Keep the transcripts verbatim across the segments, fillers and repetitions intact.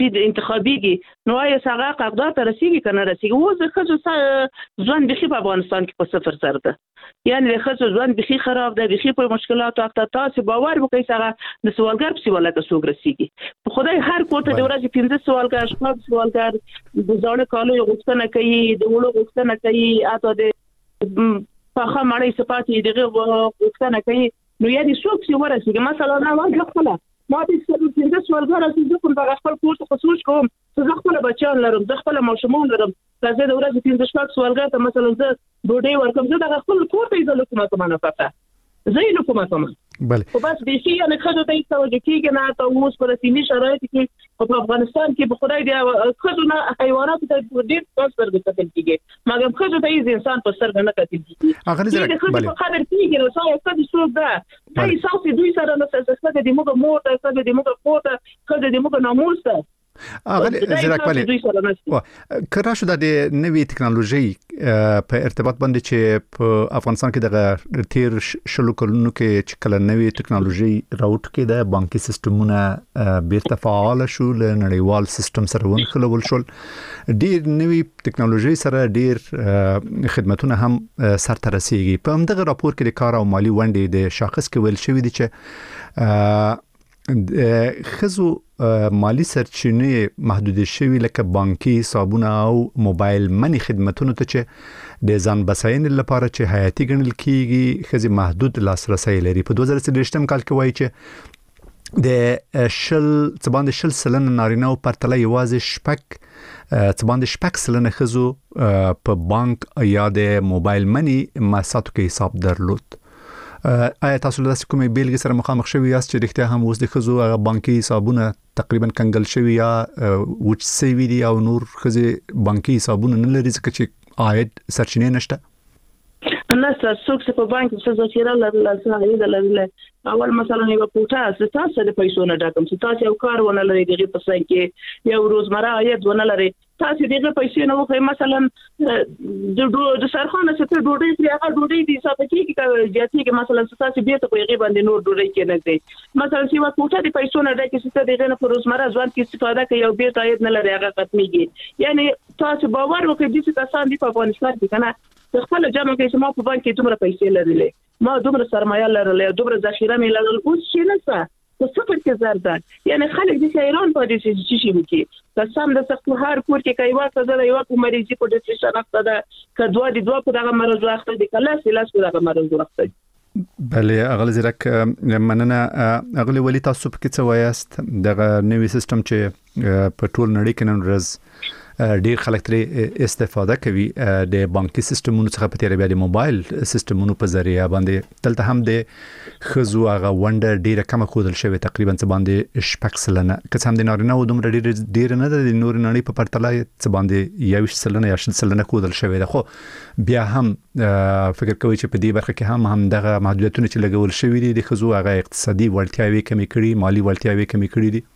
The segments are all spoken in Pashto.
سپید انتخابيږي نو آیا هغه قرارداد ته رسیږي کنه رسیږي اوس د خځو ځوان بخي په افغانستان کې په صفر سره ده یعنی د خځو ځوان بخي خراب ده بخي په مشکلاتو اخته تاسو باور وکړئ هغه د سوالګر په سیواله کې څوک رسیږي په خدای هر کوټه د ورځې پنځه سوالګر شپږ سوالګر د ځوړ کالو غوښتنه کوي د وړو غوښتنه کوي اته د په خمړې سپاتې دغه غوښتنه کوي نو یعنی څوک چې ورسیږي مثلا نه واځه خپل ما دې څه پنځه سوالګر چې کوم په خپل کور ته خصوص کوم چې خپل بچیان لرم د خپل ماشومان لرم زه د ورځې پنځه شپږ سوالګر ته مثلا زه ډوډۍ ورکوم زه د خپل کور ته یې کومه کومه نه پته زه یې کومه کومه بله خو بس به شي نه خځو ته توجه کیږي نه ته اوس په سیمه شرایط کې په افغانستان کې په خدای دی خځو نه حیوانات ته ډېر څه سترګې کتل کیږي مګر خځو ته یې انسان په سترګې نه کتل کیږي هغه زه بله خبر کیږي نو څو څه څه ده هي څو دوی سره نه څه څه د موږ مور ته څه د موږ کوته څه د موږ ناموس ته هغه زراک بله کړه شو د نوې ټکنالوژي په ارتباط باندې چې په افغانستان کې د تیر شلو کلونو کې چې کله نوې ټکنالوژي راوټ کې د بانکي سیستمونه بیرته فعال شو له نړیوال سیستم سره ونښلول شول ډیر نوې ټکنالوژي سره ډیر خدماتونه هم سرته رسیږي په همدغه راپور کې د کار او مالی ونډې د شاخص کې ویل شوی دی چې خزو مالی سرچینې محدود شوی لکه بانکي حسابونه او موبایل منی خدماتونو ته چې د ځان بساینې لپاره چې حیاتي ګڼل کیږي خزي محدود لاسرسي لري په دوه زره څلوېښتم کال کې وایي چې د شل څباند شل سلنه نارینه او پرتله یوازې شپږ څباند شپږ سلنه خزو په بانک یا د موبایل منی مصرفاتو کې حساب درلود آیا تاسو له کومې بیلګې سره مخامخ شوي یاست چې رښتیا هم اوس د ښځو هغه بانکي حسابونه تقریبا کنګل شوي یا وچ شوي دي او نور ښځې بانکي حسابونه نه لري ځکه چې عاید سرچینې نشته نه څوک چې په بانک څه ذخیره لري لري اول مثلا یو کوټه ستاسو د پیسو نه ډاکم چې تاسو یو کار ونه لري دغه په څنګه کې یو روزمره عاید ونه لري تاسو دغه پیسې نه وخی مثلا د د سرخانه څخه ډوډۍ دی هغه ډوډۍ دی حساب کې جاتي کې مثلا تاسو به ته په غیبه باندې نور ډوډۍ کې نه دی مثلا چې یو کوټه د پیسو نه ډکه چې دغه نه په روزمره ځوان کې استفاده کوي او به عاید نه لري هغه ختميږي یعنی تاسو باور وکړئ چې تاسو د افغانستان کې کنه خپل جامه کې چې ما په بانک کې دومره پیسې لرلې ما دومره سرمایه لرلې دومره ذخیره مې لرل اوس شي نه څه په صفر کې زرد یعنی خلک د ایران په دې چې شي وکي تاسو د سختو هر کور کې کوي واسه د یو کوم مریضي په ډیپریشن اخته ده کډوا د دوه په دغه مرز واخته دي کله سلاس په دغه مرز واخته بله اغلی زیرک مننه اغلی ولی تاسو په کې څه وایاست دغه نوې سیستم چې په ټول نړۍ کې نن ورځ ډیر خلک ترې استفاده کوي د بانکي سیستمونو څخه په تیر بیا د موبایل سیستمونو په ذریعہ باندې دلته هم د خزو هغه ونډه ډیره کم خودل شوی تقریبا څه باندې شپږ سلنه که څه هم د نارینه و دومره ډیر ډیر نه د نور نړۍ په پرتله څه باندې یو سلنه یا شل سلنه خودل شوی ده خو بیا هم فکر کوي چې په دې برخه کې هم هم دغه محدودیتونه چې لګول شوی دي د خزو هغه اقتصادي وړتیاوې کمې کړي مالی وړتیاوې کمې کړي دي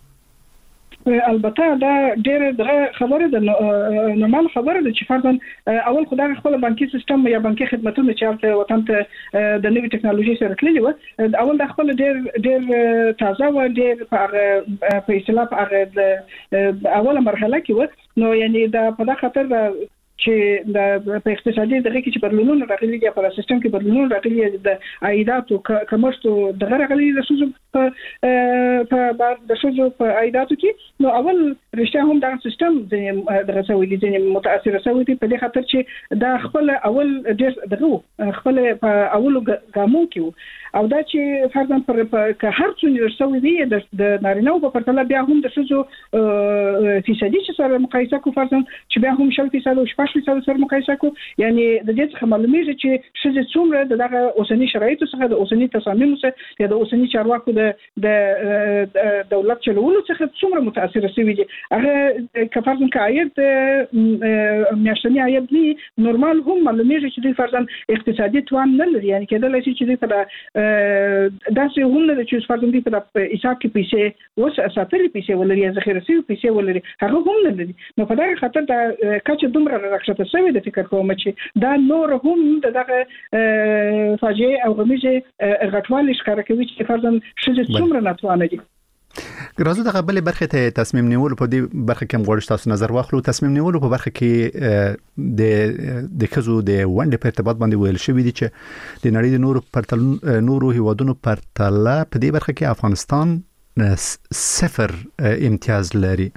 البته دا ډېر دغه خبره ده نورمال خبره ده چې فرضاً اول خدای خپل بانکي سیستم یا بانکي خدماتونه چې وطن ته د نوې ټکنالوژي سره تللی و اول د خپل ډېر ډېر تازه و ډېر په اصطلاح په اوله مرحله کې و نو یعنی دا په دا خاطر چې د په اقتصادي دغه کې چې بدلونونه راغلي دي په سیستم کې بدلونونه راغلي د عایداتو کمښت دغه راغلي د سوزو په په د سوزو په عایداتو کې نو اول رښتیا هم دا سیستم دغه سوي دي چې متاثر سوي دي په دې خاطر چې دا خپل اول دغه خپل په اولو ګامو کې او دا چې فرضاً پر که هر څو سوي دي د نارینه په پرتله بیا هم د سوزو فیصدي چې سره مقایسه کو فرضاً چې بیا هم شل فیصد او شپږ فیصد سره مقایسه کو یعنی د دې څخه معلومیږي چې څه څومره دغه اوسنی شرایطو څخه د اوسنی تصامیمو څخه یا د اوسنی چارواکو د د دولت چلولو څخه څومره متاثر شوی دي هغه که فرضاً که عاید میاشتنی عاید دی نورمال هم معلومیږي چې د فرضاً اقتصادي توان نه لري یعنی کېدل شي چې په داسې هم نه چې فرضاً دی په حساب کې پیسې وس اساتلی پیسې ولري ذخیره شوی پیسې ولري هغه هم نه لري نو په دغه خاطر دا کچه دومره راکښته شوی د فکر کوم چې دا نور هم دغه فاجعه او غمیزه غټوالي ښکاره کوي چې فرضاً شې څومره ناتوانه دي راځو د غبلې برخه ته تصمیم نیول په دې برخه کې موږ تاسو نظر واخلو. تصمیم نیول په برخه کې د د خزو د ونډې په ارتباط باندې ویل شوی دی چې د نړۍ د نورو پرتل نورو هیوادونو پرتله په دې برخه کې افغانستان صفر امتیاز لري.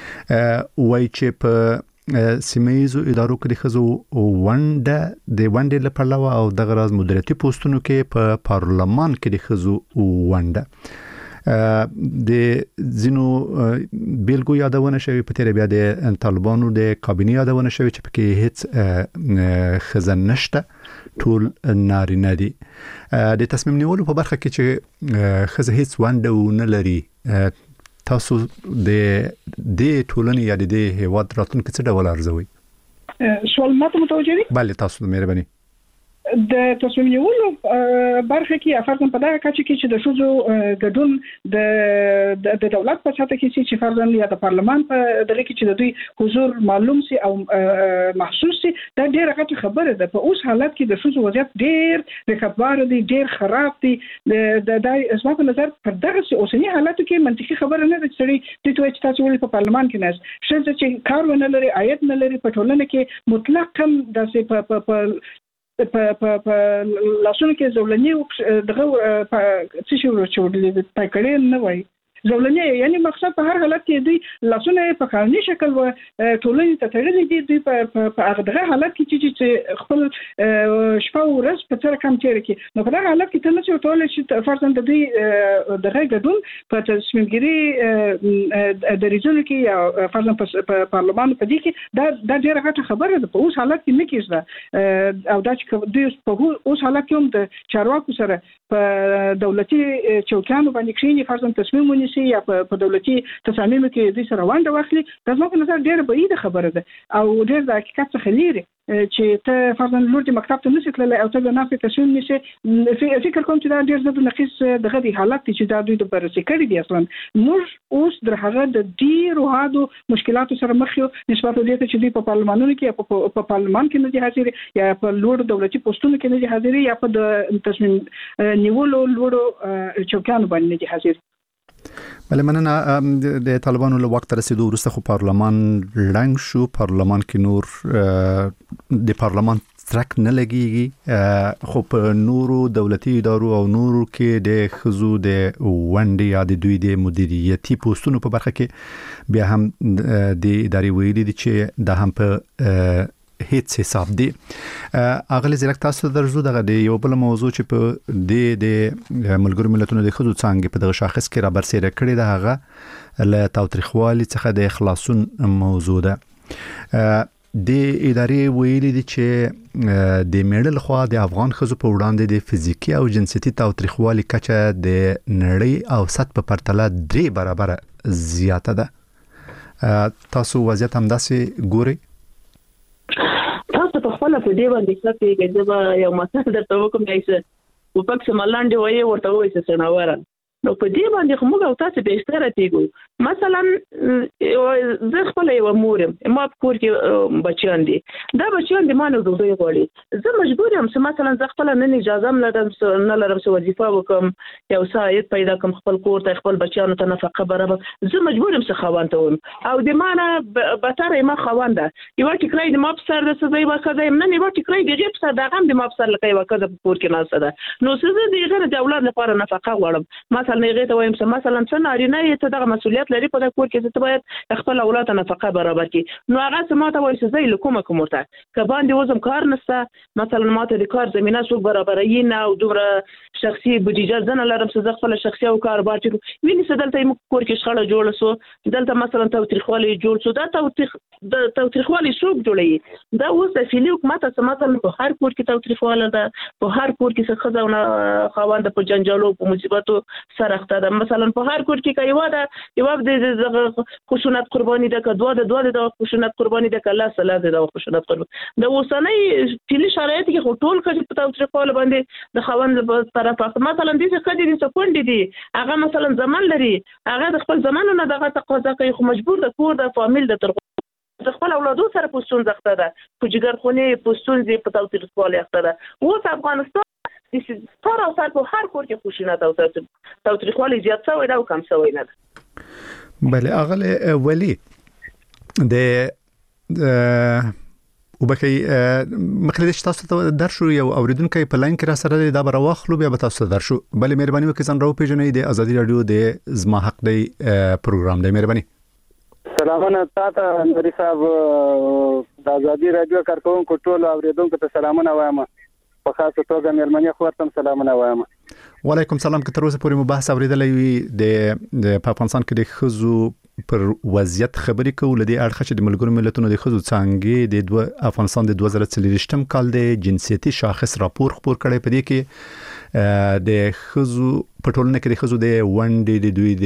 وای چې په سیمایزو ادارو کې د خزو ونډه د ونډې لپاره او د غراز مدیریتي پوسټونو کې په پارلمان کې د خزو ونډه د زینو بیلګو یادونه شوی په تیر بیا د طالبانو د کابینه یادونه شوی چې پکې هیڅ خزن نشته، ټول نارینه دي. د تصمیم نیولو په برخه کې چې خزه هیڅ ونډه نه لري، تاسو د د ټولنې یا د هیواد راتلونکي څه ډول ارزوي؟ سوال ماته متوجه دي؟ بله، تاسو مهرباني. د تصمیم نیولو برخه کې فرضاً په دغه کچه کې چې د شوزو ګډون د د دولت په سطح کې چې فرضاً یا د پارلمان په دغه کې چې د دوی حضور معلوم سي او محسوس سي، دا ډیره غټه خبره ده. په اوس حالت کې د شوزو وضعیت ډیر رکبار دي، ډیر خراب دي. د د اسما په نظر پر دغه اوسنی حالت کې منطقي خبره نه ده چې د توې چې تاسو ولې په پارلمان کې نه شته چې کار ونه لري، عاید نه لري، په ټولنه کې مطلق هم داسې په په په په په لاسونو کې زولنی دغه څه شي ورچوړل پای کړي نه وای زولنی، یعنی مقصد په هر حالت کې دوی لاسونه په قانوني شکل و ټولنې ته تړلې دي. دوی په په هغه دغه حالت کې چې خپل شپه او ورځ په تر کم تیر کې، نو په هغه حالت کې ته نه چې ټول شي فرضاً د دوی دغه ګډون په تصمیمګیری د ریجن کې یا فرضاً په پارلمان په دې کې دا د ډیره غټه خبره ده. په اوس حالت کې نه کېږي او دا چې دوی په اوس حالت کې هم د چارواکو سره په دولتي چوکانو باندې کښینی فرضاً تصمیم ونیسي یا په دولتي تصامیمو کې د سره ونډه واخلي، دا زما په نظر ډیره بعیده خبره ده او ډیر د حقیقت څخه لري چې ته فرضاً لور د مکتب ته نشې تللی او ته د نافې تصمیم نیسې. فکر کوم چې دا ډیر زیات نقیص دغه دی حالت چې دا دوی د بررسي کړي دي. اصلا موږ اوس در هغه د ډیرو هادو مشکلاتو سره مخ یو نسبت دې ته چې دوی په پارلمانونو کې په پارلمان کې نه دي حاضر یا په لوړ دولتي پوسټونو کې نه دي حاضر یا په د تصمیم نیولو لوړو چوکانو باندې نه دي حاضر. بله، مننه. د طالبانو له وخت رسیدو وروسته خو پارلمان لنګ شو، پارلمان کې نور د پارلمان ترک نه لګيږي، خو په نورو دولتي ادارو او نورو کې د خزو د ونډې یا د دوی د مدیریتي پوسټونو په برخه کې بیا هم د ادارې ویلي دي چې دا هم په هیڅ حساب دی. اغلی زیرک تاسو درځو دغه د یو بل موضوع چې په د د ملګرو ملتونو د خزو څنګه په دغه شاخص کې را برسېره کړی ده، هغه له تاوتریخوالي څخه د خلاصون موضوع ده. د ادارې ویلي دي چې د میډل خوا د افغان خزو په وړاندې د فزیکی او جنسيتي تاوتریخوالي کچه د نړۍ او سطح په پرتله درې برابر زیاته ده. تاسو وضعیت همداسې ګوري؟ تاسو په خپل په دی باندې څه کې چې یو مثال درته وکم چې په پکې ملاندې وایي ورته وایي چې څنګه نو په دې باندې موږ او تاسو به ستاره پیګو. مثلا زه خپل یو مورم ما په کور کې بچیان دي، دا بچیان دي ما نه دوی غواړي، زه مجبور یم چې مثلا زه خپل نه اجازه لرم نه لرم چې وظیفه وکم یو ساعت پیدا کوم خپل کور ته خپل بچیانو ته نفقه برابر، زه مجبور یم چې خوان ته وم او د ما نه بتره ما خوان ده یو ټیکرای د ما په سر د سزا یو کده نه یو ټیکرای دی غیب سره دغه د ما په سر لکه یو کده په کور کې ناسه ده. نو زه دغه د اولاد لپاره نفقه غواړم، مثلا نه غیته وایم چې مثلا څنګه نارینه یې ته دغه مسؤلیت لري په کور کې چې باید خپل اولاد ته نفقه برابر کړي. نو هغه سم ته وایي چې زه لکومه کوم ورته ک باندې وزم کار نسته، مثلا ماته د کار زمينه سو برابرای نه او دومره شخصي بودیجه ځنه لرم چې زه خپل شخصي او کاروبار چې ویني چې دلته یې کور کې شخړه جوړه سو، دلته مثلا تاوتریخوالي جوړ سو، دا توتریخ د تاوتریخوالي څوک جوړي؟ دا اوس د فیلی حکومت څخه مثلا په هر کور کې تاوتریخواله ده، په هر کور کې څه خزاونه خواند په جنجالو په مصیبتو سره اخته ده. مثلا په هر کور کې کایوا ده یو د خشونت قرباني ده که دوه د دوه د خشونت قرباني ده که الله سلا ده د خشونت قرباني د اوسنۍ فیلی شرایط کې خو ټول کړي په تاوتریخواله باندې د خوند په طرف مثلا دې څه کړي دي څه کونډي دي هغه مثلا زمان لري، هغه د خپل زمانو نه دغه تقاضا کوي خو مجبور د کور د فامیل د تر د خپل اولادو سره پوسټون ځخته ده په جګرخونی پوسټون دي په تاوتریخواله اخته ده. اوس افغانستان د ستاره او په هر کور کې خشونت او تاوتریخواله زیات شوی دا کم شوی نه ده. بله اغله ولی د وبکې مخلدي تاسو ته درشو یو اوریدونکو په لاین کې را سره دا بر واخلو بیا به تاسو درشو بل مهرباني وکړئ ځان راو پیژنئ د ازادي رادیو د زما حق دی پروګرام دی مهرباني سلامونه تاسو نوري صاحب د ازادي رادیو کارکونکو ټول اوریدونکو ته سلامونه وایم په خاصه توګه مېرمنې خورتم سلامونه وایم وعلیکم سلام که تر اوسه پورې مباحث اوریدلې وي د افغانستان کې د خزو پر وضعیت خبرې کوو لدی اړخ چې د ملګرو ملتونو د خزو څنګه د دوه افغانستان د دوه زره څلوېښتم کال د جنسيتي شاخص راپور خبر کړی په دې کې د خزو په ټولنه کې د خزو د ونډې د دوی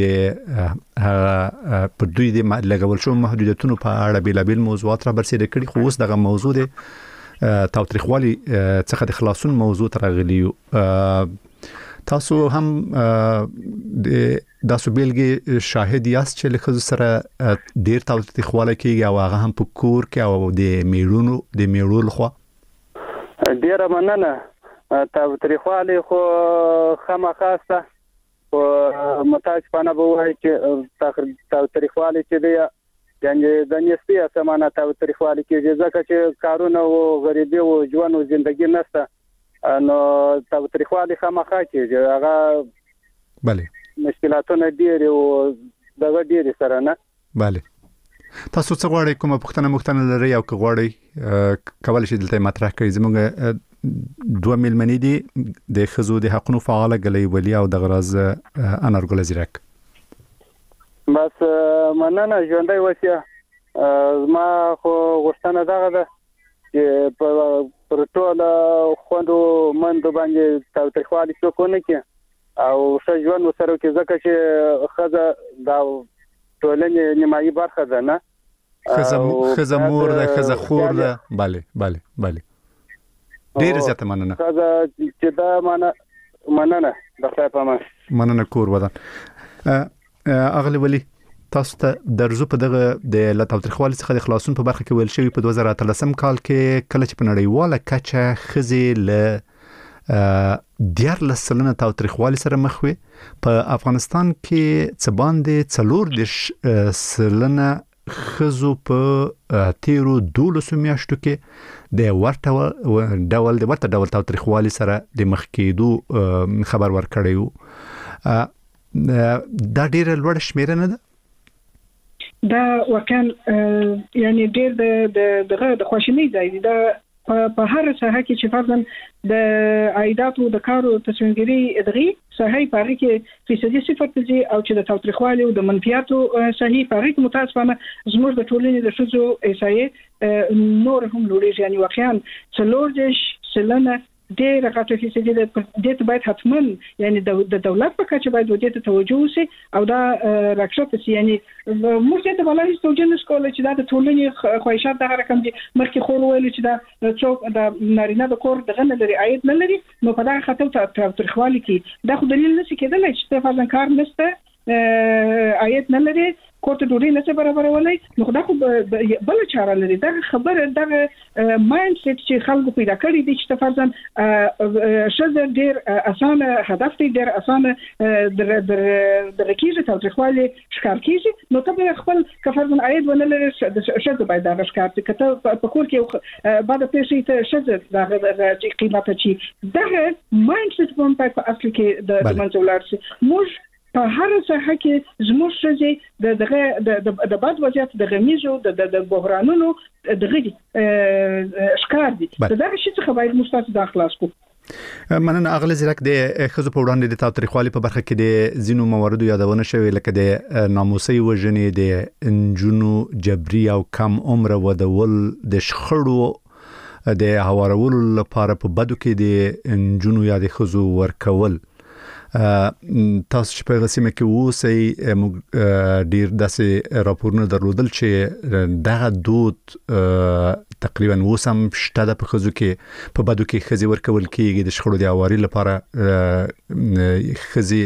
د په دوی د لګول شو محدودیتونو په اړه بیلابل موضوعات را برسېره کړي خو اوس دغه موضوع د تاوتریخوالي څخه د خلاصون موضوع ترغلی تاسو هم د داسو بیلګې شاهد یاست چې لکه سره ډیر تاوتریخواله کېږي او هغه هم په کور کې او د میړونو د میړول خو ډیر مننه تاوتریخواله خو خامخاسته او متاج پانه بوای چې تاوتریخواله چې دی یعنی د نسبی سمانه تاوتریخواله کېږي ځکه چې کارونه او غریبي او ژوند او ژوندۍ نشته نو تاوتریخواله خامخا کېږي هغه bale مشکلاتونه ډېر او دغه ډېر سره نه bale تاسو څه غواړئ کومه پوښتنه مختنه لري او که غواړئ کولای شئ دلته مطرح کړئ زموږ دوه ملمنې دي د خزو د حقوقو فعال غلي ولی او د غراز انارګل زیرک بس مننه ژوندۍ وسیه ما خو غوښتنه دغه ده چې په پر ټول خوندو مند باندې تاوتریخواله څوکونه کې او ښه ژوند وسره کې ځکه چې خزه دا ټولنې نیمایي برخه ده نه خزه خزه مور ده خزه خور ده bale bale bale ډیر زیاته مننه خزه چې دا مننه مننه د خپل پامه مننه کور ودان اغلی ولی تاسو ته درزو په دغه د لټاوتریخوالي څخه د خلاصون په برخه کې ویل شوی په دوه زره اتلسم کال کې کله چې په نړیواله کچه خزي ل دیار لسلنه تاوتریخوالي سره مخ وي په افغانستان کې څه باندې څلور د سلنه خزو په تیرو دولسو میاشتو کې د ورته ډول د ورته ډول تاوتریخوالي سره د مخ کېدو خبر ورکړیو دا ډیره لوړ شمیره نه ده دا وکال یعنی ډیر د دغه د خوشنۍ ځای دا په هر ساحه کې چې فرضاً د عایداتو د کارو تصمیمګری دغه صحیح پاره کې فیصدي صفر ته او چې د تاوتریخوالي او د منفیاتو صحیح پاره کې متاسفانه زموږ د ټولنې د شذو ایسایه نور هم لوړ یعنی واقعا څلور دیش سلنه ډېر غټه فیصدي د دې باید حتما یعنی د دولت په کچه باید ودې ته توجه وشي او دا راکښته سي یعنی موږ ته ولایي توجه نشکول چې دا د ټولنې خواهشات دغه رقم دي مخکې خور ویل چې دا څوک د نارینه د کور دغه نه لري عاید نه لري نو په دغه خاطر تاوتریخوالي کې دا خو دلیل نشي کېدلی چې په فعلا کار نشته عاید نه لري کوته ډوډۍ نه برابرولای نو خدا خو بل چاره لري دا خبره دا مایند سیټ چې خلکو پیدا کړی دي چې فرضاً شذ ډیر اسانه هدف دی ډیر اسانه د د د رکیزه تاوتریخوالي ښکار کیږي نو ته خپل کفرزن عاید ونه لري شذ باید دا ښکار چې کته په کور کې بعد پیسې ته شذ دا چې قیمته چې دا مایند سیټ په اصل کې د منځولار سي موږ په هر څه کې زموږ شې د دغه د باد وضعیت د غمیزو د د بحرانونو دغه ښکار دي دغه شي څخه باید مستفید اخلاص کو مننه اغلی زیرک د خزو په وړاندې د تاوتریخوالي په برخه کې د زینو مواردو یادونه شوی لکه د ناموسي وژنې د انجونو جبري او کم عمر ودول د شخړو د هوارولو لپاره په بدو کې د انجونو یا د خزو ورکول تاسو چې په غسیمه کې ووسئ ډیر داسې راپورونه درلودل چې دغه دود تقریبا وسم شته د خزو کې په بدو کې خزي ورکول کېږي د شخړو د اواري لپاره خزي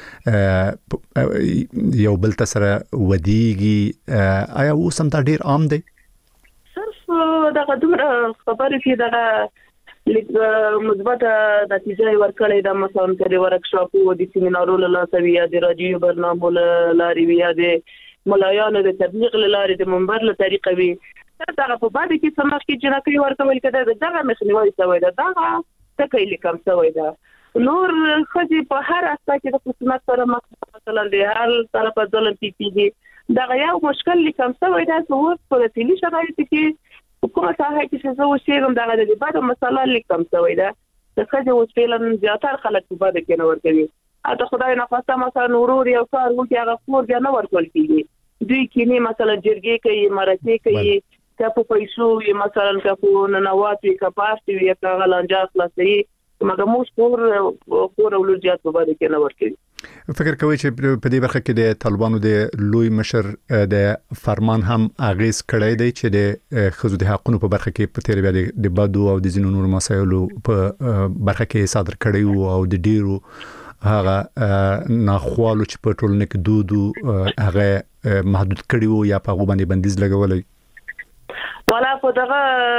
یو بل تسره ودیږي آیا وسم دا ډیر عام دی صرف دغه دومره خبره کې دغه لیک مثبت نتیجه ورکړې ده. مثلا کله ورکشاپ او د سیمینارونو لاسوي یا د رادیو برنامو لاري یا د ملایانو د تبلیغ لاري د منبر له طریقې وي. دا په باندې کې سمخ کې جنکې ورکول کده دا مخنیوي شوی ده. دا تکې لیکم شوی ده. نور خځې په هر اساس کې د خصوصیت سره مثلا د هر طرف ځلن پیږي. دا یو مشکل لیکم شوی ده چې اوس په تیلی شرایط کې کومه ساحه کې زه وشم دا د بعد مسله لیکم شوی ده. د خځې اوس فعلا زیاتره خلک په باندې کې نه ورکوي. اته خدای نه خواسته مثلا ورور یو کار وکړي هغه فور بیا نه ورکول کیږي. دوی کې نه مثلا جرګې کوي مرکه کوي که په پیسو یې مثلا که په ننوات وي که پاستي وي که غلانجا خلاصي مګر موږ کور کور ولر جات په باندې کې نه ورکوي. فکر کوي چې په دې برخه کې د طالبانو د لوی مشر د فرمان هم اغیز کړی دی چې د خزو د حقونو په برخه کې په تیر بیا د بادو او د زینو نور مسایلو په برخه کې صادر کړی او د ډیرو هغه ناخوالو چې په ټولنه کې دودو هغه محدود کړی یا په باندې بندیز لګولای. والا په دغه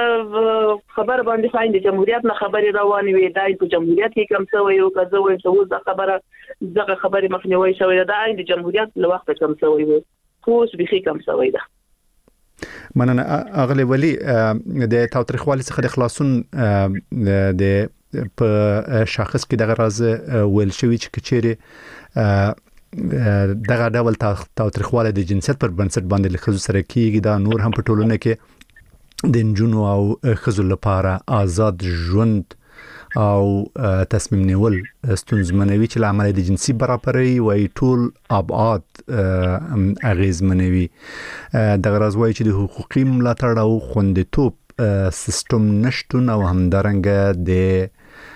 خبر باندې فاین د جمهوریت نه خبري روانې وي. دای په جمهوریت کې کم څه وي او که زه وایم چې اوس د خبره دغه خبري مخنیوي شوی ده. دای د جمهوریت له وخت کم څه وي خو اوس بخي کم څه وي ده. مننه اغلی ولی د تاوتریخوالي څخه د خلاصون د په شاخص کې دغه راز ویل شوی چې کچېره دغه ډول تاوتریخواله د جنسیت پر بنسټ باندې لخصو سره کیږي. دا نور هم په ټولنه کې د انجونو او خزو لپاره آزاد ژوند او تصمیم نیول ستونزمنوي چې لامل د جنسي برابرۍ وای ټول ابعاد اغیزمنوي. دغه راز وای چې د حقوقي ملاتړ او خوندیتوب سیستم نشټون او همدارنګه د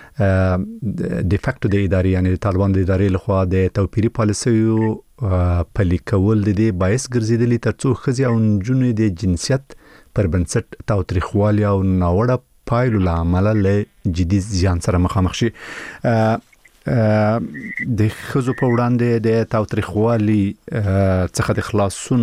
د فاکتو د ادارې یعنی د طالبان د ادارې لخوا د توپیري پالیسیو پلي کول د دې باعث ګرځیدلی ترڅو خزي او نجونې د جنسیت پر بنسټ تاوتریخوالي او ناوړه پایلو له امله له جدي زیان سره مخامخ شي. د خزو په وړاندې د تاوتریخوالي څخه د خلاصون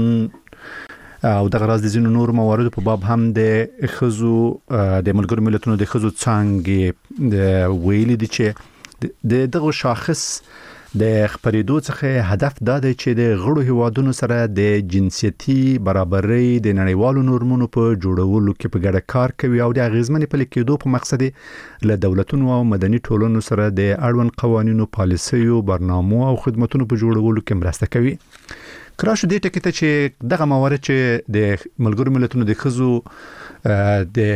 او دغه راز د زینو نور موارد په باب هم د خزو د ملګرو ملتونو د خزو څنګه د ویلي دي چې د دغه شاخص د خبرېدو څخه هدف دا دی چې د غړو هیوادونو سره د جنسيتي برابرۍ د نړیوالو نورمونو په جوړولو کې په ګډه کار کوي او د اغیزمنې پلي کېدو په مقصد له دولتونو او مدني ټولنو سره د اړوند قوانینو پالیسیو برنامو او خدماتونو په جوړولو کې مرسته کوي. کراش دې ټکی ته چې دغه موارد چې د ملګرو ملتونو د خزو د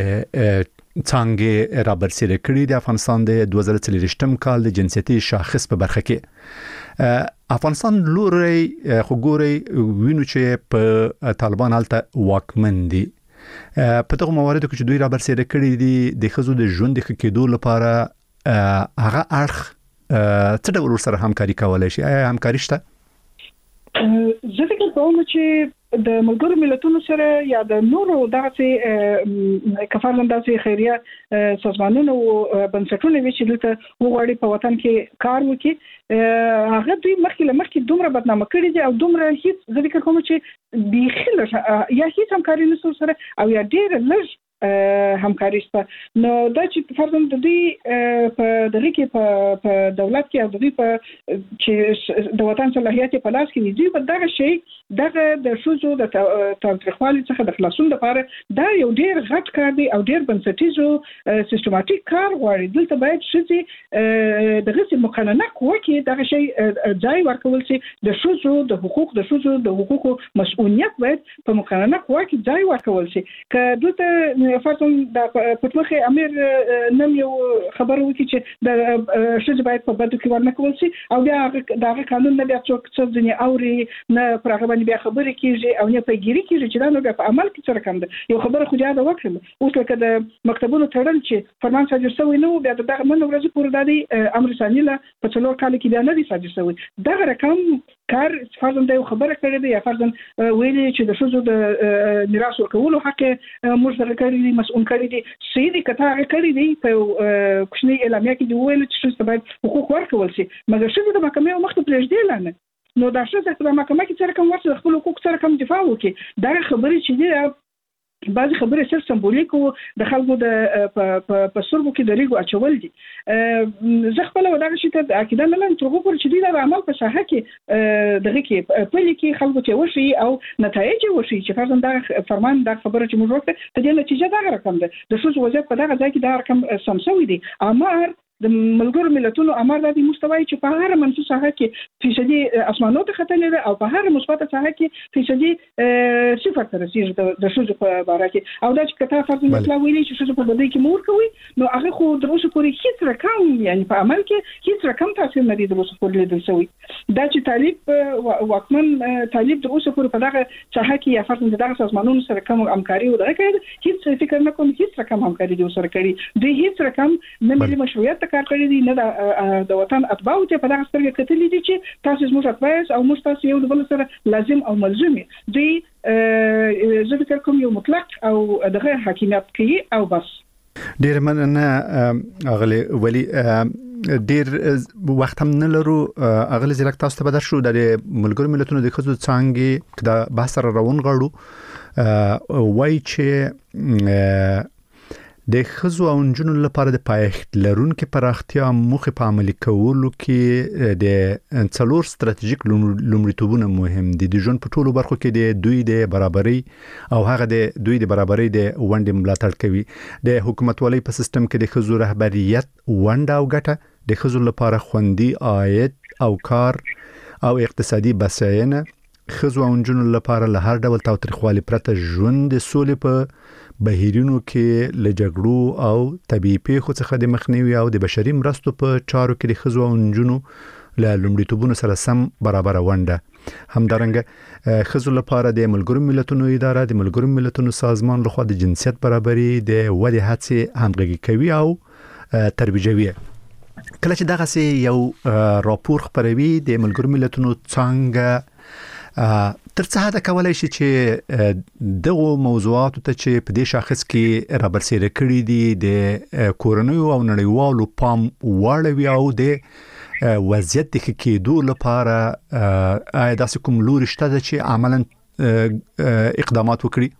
څنګه را برسېره کړی د افغانستان د دوه زره څلوېښتم کال د جنسيتي شاخص په برخه کې افغانستان لوري خو ګوري وینو چې په طالبان حالت واکمن دي. په دغه موارد کې چې دوی را برسېره کړی دي د خزو د ژوند د خکېدو لپاره هغه اړخ څه ډول سره همکاري کولای شي؟ آیا همکاري شته؟ زه فکر کوم چې د ملګرو ملتونو سره یا د نورو دغه کفارن داسې خیریه سازمانونو بنسټونو چې دلته وغواړي په وطن کې کار وکړي هغه دوی مخکې لمخکې دومره بدنامه کړي دي او دومره هیڅ زه فکر کوم چې بيخي یا هیڅ همکاري نشو سره او یا ډېر لږ همکاري شته. نو دا چې فرضاً د دې په دغه کې په دولت کې او د دې په چې د وطن صلاحیت په لاس کې دي په دغه شی دغه د شوزو د تاوتریخوالي څخه د خلاصون لپاره دا یو ډېر غټ کار دی او ډېر بنسټیز سیستماتیک کار غواړي. دلته باید شې دغه مقننه قوه کې دغه شی ځای ورکول شي. د شوزو د حقوق د شوزو د حقوقو مسؤلیت باید په مقننه قوه کې ځای ورکول شي. که دلته فرضاً د پټمخه امیر نن یو خبر وکړي چې د شج باید په بدو کې ورنه کول شي او بیا دغه قانون نه بیا څوک څه ځنی اوري نه پر هغه باندې بیا خبرې کیږي او نه پیګيري کیږي چې دا نو په عمل کې څه رقم ده. یو خبره خو یاد وکړم اوس لکه د مکتبونو تړل چې فرمان صادر شوی نو بیا دغه نن ورځ پورې د دې امر ثاني له په څلور کال کې بیا نه دي صادر شوی. دغه رقم کار فرضاً د خبره کړې ده یا فرضاً ویلي چې د شوزو د میراث ورکولو حق موږ سره کړی دي مسؤل کړی دي سیدی کته کړی دي په کوشنی اعلامیه کې دی ویل چې شوزو باید حقوق ورکول شي مګر شوزو د محکمې مخ ته پرېږدي لانه نو دا شوزو د محکمې کې سره کوم ورته خپل حقوق سره کوم دفاع وکړي. دا خبرې چې دی بعضی خبرې صرف سمبولیک او د خلکو د په سربو کې د ریګو اچول دي. زه خپل وداغه شي ته عقیده نه لرم ترغو پر چې د عمل په ساحه کې دغه کې په لکه خلکو ته وشي او نتایج وشي چې فرضاً دا فرمان دا خبره چې موږ وکړه ته د نتیجه دا رقم ده د شوز وضعیت په دغه ځای کې دا رقم سمسوي دي. امر د ملګرو ملتونو امر د مستوي چې په هر منفي ساحه کې فیصدي اسمانو ته ختلې ده او په هر مثبت ساحه کې فیصدي صفر تر رسیدي د شوز په اړه کې او دا چې کته فرض مثلا ویلي چې شوز په بدای کې مور کوي نو هغه خو د اوسه پورې هیڅ رقم یعنی په عمل کې هیڅ رقم تاثیر نه دی د اوسه پورې لیدل شوی. دا چې طالب واکمن طالب د اوسه پورې په دغه ساحه کې یا فرض دغه سازمانونو سره کوم همکاري ولري هیڅ فکر نه کوم هیڅ رقم همکاري د سره کړي د هیڅ رقم نه ملي مشروعیت کار کړی دی نه د وطن اتباع ته په دغه سترګه کتلې دي چې تاسو زموږ اتباع او موږ تاسو یو د بل سره لازم او ملزم دي زه فکر کوم یو مطلق او دغه حاکمیت کوي او بس. ډیر مننه اغلی ولی ډیر وخت هم نه لرو اغلی زیرک تاسو ته بدر شو د ملګرو ملتونو د خزو څنګه د بحث را روان غړو وای چې د خزو او نجونو لپاره د پایښت لرونکو پراختیا مخه په عملي کولو کې د څلور ستراتیژیک لومړیتوبونه مهم دي د ژوند په ټولو برخو کې د دوی د برابرۍ او هغه د دوی د برابرۍ د ونډې ملاتړ کوي. د حکومتولۍ په سیستم کې د خزو رهبریت ونډه او ګټه د خزو لپاره خوندي عاید او کار او اقتصادي بساینه خزو او نجونو لپاره له هر ډول تاوتریخوالي پرته ژوند د سولې په بهیرونو کې له جګړو او طبيعي پیښو څخه د مخنیوي او د بشري مرستو په چارو کې د خزو او نجونو له لومړیتوبونو سره سم برابر ونډه. همدارنګه خزو لپاره د ملګرو ملتونو اداره د ملګرو ملتونو سازمان لخوا د جنسیت برابرۍ د ودې هڅې همغږي کوي او ترویجوي. کله چې دغه سي یو راپور خبروي د ملګرو ملتونو څنګه تر څه حد کولای شي چې دغه موضوعاتو ته چې په دې شاخص کې رابرسېره کړي دي د کورونو او نړیوالو پام واړوي او د وضعیت د کېدو لپاره آیا داسې کوم لوري شته چې عملاً اقدامات وکړي؟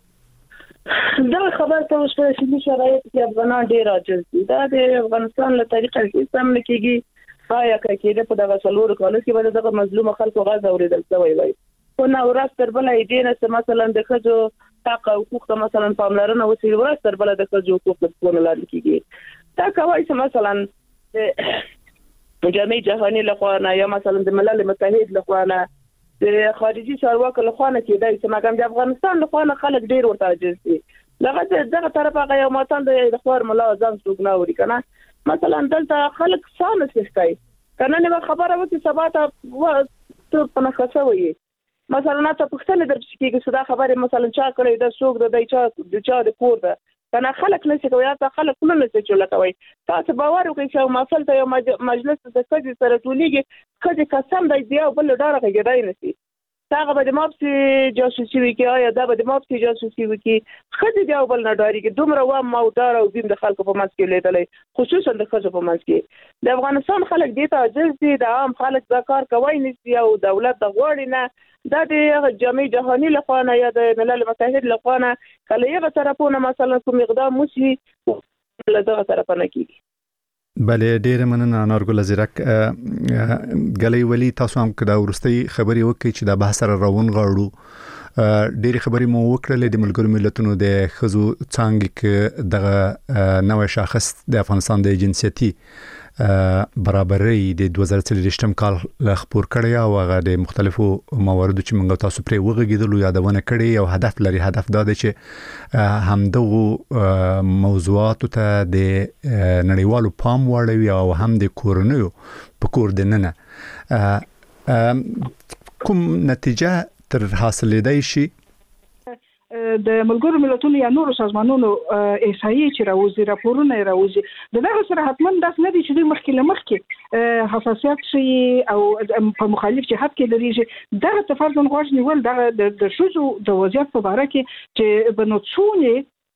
دا خبر ته اوس په سیمه شرایط کې افغانان ډیر عاجز دي. دا د افغانستان له طریقې کې سم لکېږي آیا کې د په دغه څلور کالو کې به دغه مظلوم خلکو غږ اوریدل شوی وي خو نه ورځ تر بله ایډې نه مثلا د ښځو حق او حقوق ته مثلا پاملرنه وشي ورځ تر بله د ښځو حقوق په لاندې کېږي. دا کوي چې مثلا د جامعه جهاني لخوا نه یا مثلا د ملل متحد لخوا نه د خارجي چارواکو لخوا نه کېدای چې مګم د افغانستان لخوا نه خلک ډیر ورته عاجز دي. لکه دغه طرف هغه یو ماتان د خبر ملا ځان څوک نه اوري کنه مثلا دلته خلک سانه سختای کنه نه خبره وکي سبا ته ته په نخښه وي مثلا ته پښتنه درڅ کېږي صدا خبره مثلا چا کړی د څوک د دای چا د چا د کور ده کنه خلک نشي کوي یا خلک نه نشي چول کوي. تاسو باور وکړئ چې محفل ته یو مجلس د ښځې سره ټولېږي ښځې قسم دی دی او بل ډاره کېدای نشي هغه به د ماپسي جاسوسي وکي یا دا به د ماپسي جاسوسي وکي ښځې دی او بل نه ډارېږي دومره وام او ډار او دین د خلکو په منځ کې لیدلی خصوصا د ښځو په منځ کې. د افغانستان خلک دې ته عاجز دي د عام خلک دا کار کوي نشي او دولت د غوړي نه دا د جامعه جهاني لخوا نه یا د ملل متحد لخوا نه کله یو طرفونه مثلا کوم اقدام وشي له دغه طرف نه کیږي. بله ډیره مننه انارګل زیرک. غلې ولی تاسو هم کدا ورستي خبري وکړي چې د بحث را روان غاړو ډیره خبري مو وکړلې د ملګرو ملتونو د خزو څنګه کې دغه نوې شاخص د افغانستان د جنسيتي برابرۍ د دوه زره څلوېښتم کال خبر کړی او هغه د مختلفو مواردو چې موږ تاسو پرې وغږیدلو یادونه کړې او هدف لري هدف دا دی چې همدغه موضوعاتو ته د نړیوالو پام واړوي او هم د کورنیو په کور دننه کوم نتیجه تر حاصلېدای شي. د ملګرو ملتونو یا نورو سازمانونو احصایې چې راوځي راپورونه راوځي دغه سره حتما داس نه دي چې د مخکې لمخکې حساسیت شي او په مخالف جهت کې لري دغه تفرض غوښ نیول دغه د شوزو د وضعیت په اړه کې چې بنوڅونه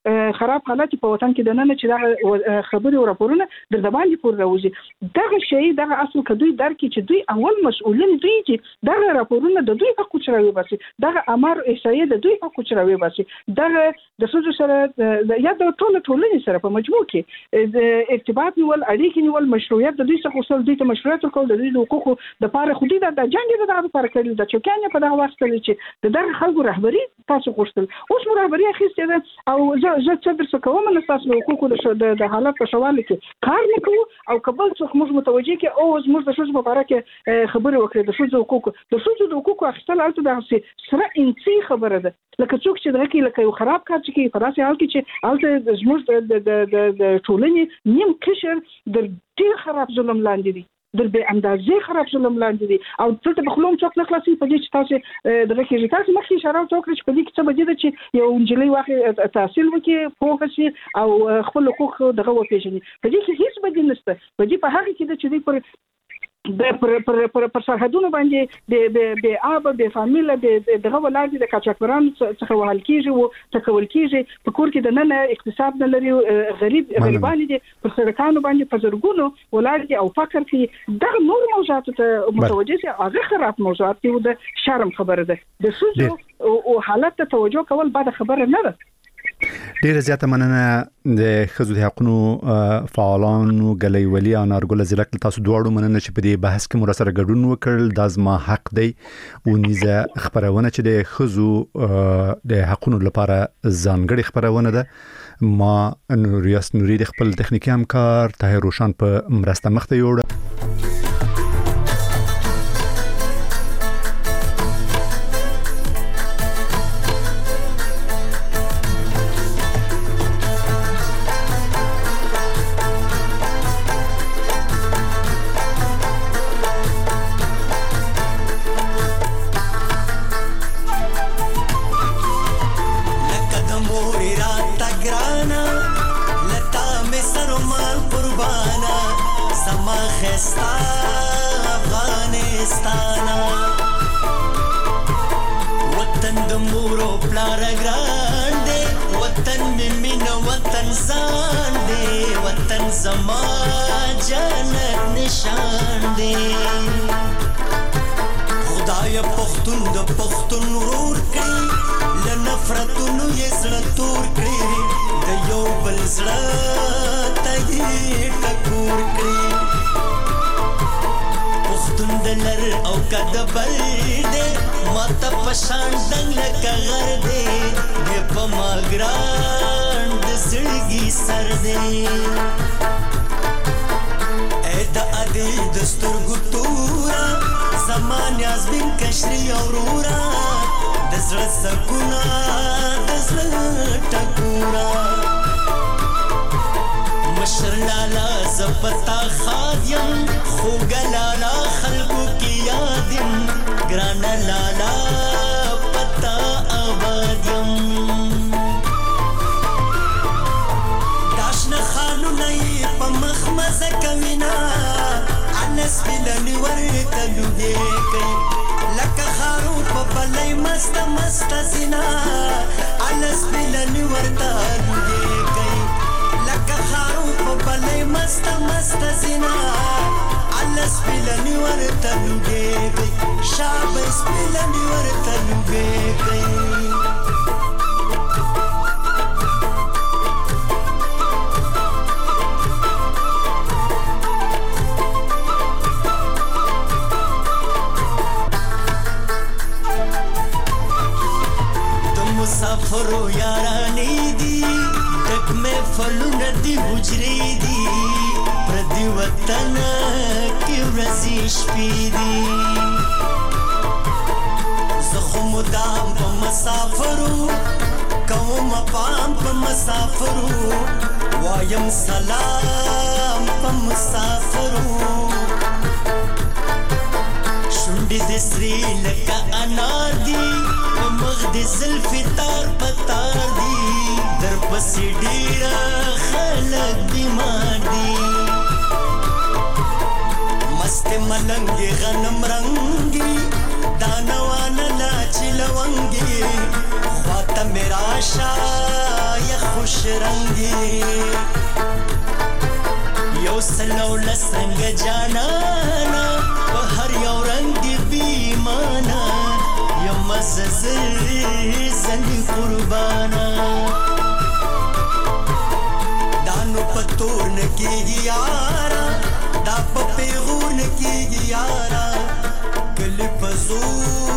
خراب حالت په وطن کې د نن چې دا خبري او راپورونه د باندې پور راوځي دغه شی دغه اصل کدوې درکې چې دوی اول مسؤلین دوی چې دغه راپورونه د دوی حق چروي باسي دغه امر احصایه د دوی حق چروي باسي دغه د سوزو سره یا د ټول ټولنې سره په مجموع کې د ارتباط نیول اړیکې نیول مشروعیت د دوی څخه وصول دوی ته مشروعیت ورکول د دوی د حقوقو د پاره خودي د جنگ د دغه لپاره کړل د چوکانه په دغه وخت کې چې د دغه خلکو رهبری تاسو غوښتل اوس مو رهبری اخیسته ده او زه زه څه در څه کوم نه تاسو د حقوقو د حالت په شواله کې کار نه کوو او قبل څوک موږ متوجي کې او موږ د شوزو په اړه کې خبرې وکړې د شوزو حقوق د شوزو د حقوق اخیستل البته د سره انسي خبره ده لکه څوک چې دغه کې لکه یو خراب کار چې په داسې حال کې چې البته زموږ د د ټولنې نیم کشر د ډیر خراب ظلم لاندې دي در به اندازې خراب ظلم لاندې دي او څه په خلوم څوک نه خلاصي په دې چې تاسو دغه کې تاسو مخکې اشاره وکړئ چې په دې کې څه بده چې یو انجلۍ واخې تحصیل وکړي پوهه شي او خپل حقوق دغه وپیژني په دې کې هیڅ بده نشته په دې په هغه کې د چې پر د پر پر پر پر سرحدونو باندې د د د آب د فامیل د دغه ولادت د کاچاکران څخه وهل کیږي او تکول کیږي په کور کې د نن اقتصاد نه لري غریب غریبان دي پر سرکانو باندې په زرګونو ولادت او فقر کې دغه نور موضوعات ته متوجه شي هغه خراب موضوعات دي د شرم خبره ده د سوزو او حالت ته توجه کول بعد خبره نه ده ډیره زیاته مننه د خزو د حقوقو فعالانو غلې ولي انارګل زلک تاسو دواړو مننه چې په دې بحث کې مر سره ګډون وکړل د ازما حق دی او نیزه خبرونه چې د خزو د حقوقو لپاره ځانګړي خبرونه ده ما نوریاس نوري د خپل تخنیکی همکار طاهر روشن په مرسته مخته یوړ خوات میرا شا یا خوش شرنګي یو سلو لسنګ جانانا په هر یو رنگ دی بیمانا یم مززل زنی قربانا دانو پتور نکی یارا دا پا پیغور نکی یارا کل پزور